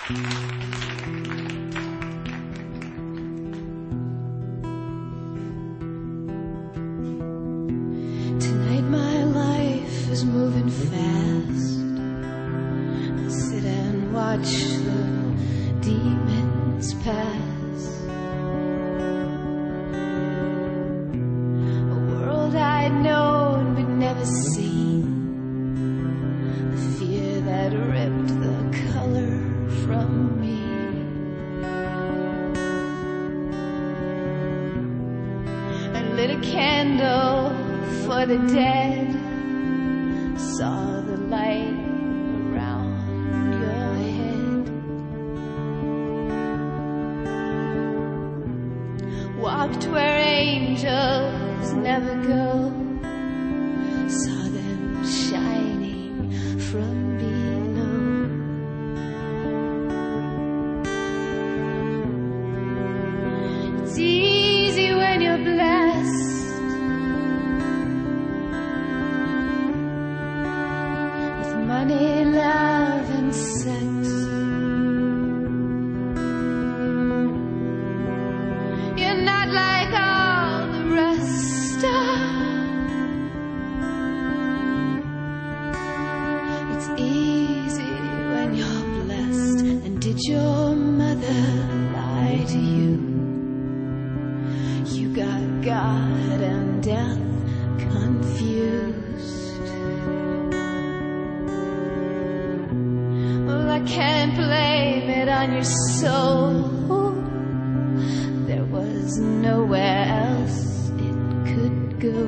Tonight my life is moving fast. I sit and watch the demons pass. A world I'd known but never seen. The fear that ripped the color from me. I lit a candle for the dead. Saw the light around your head. Walked where angels never go. Saw them shining from below. It's easy when you're blessed. Money, love, and sex. You're not like all the rest. It's easy when you're blessed. And did your mother lie to you? You got God and death confused. I can't blame it on your soul. There was nowhere else it could go.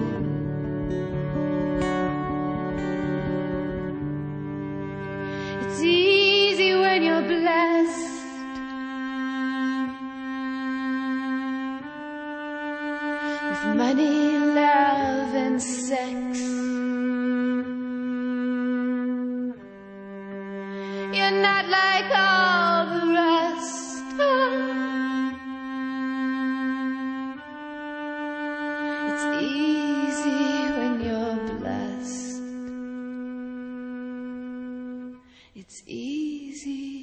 It's easy when you're blessed. With money, love, and sex. You're not like all the rest. It's easy when you're blessed. It's easy